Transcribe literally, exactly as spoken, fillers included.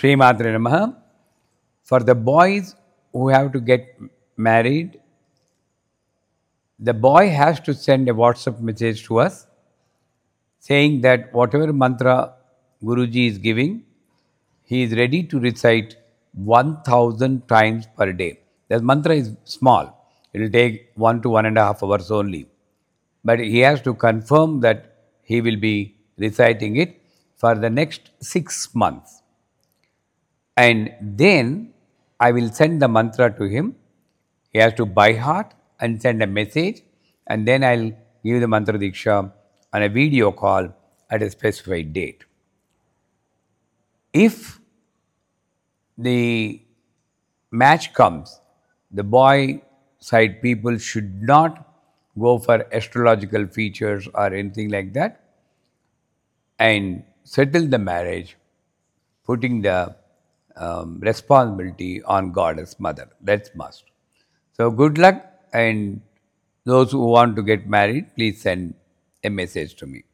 Sri Matre Namaha. For the boys who have to get married, the boy has to send a WhatsApp message to us saying that whatever mantra Guruji is giving, he is ready to recite one thousand times per day. The mantra is small. It will take one to one and a half hours only. But he has to confirm that he will be reciting it for the next six months. And then I will send the mantra to him. He has to by heart and send a message, and then I'll give the mantra diksha on a video call at a specified date. If the match comes, the boy side people should not go for astrological features or anything like that and settle the marriage, putting the um, responsibility on Goddess Mother. That's must. So good luck, and those who want to get married, please send a message to me.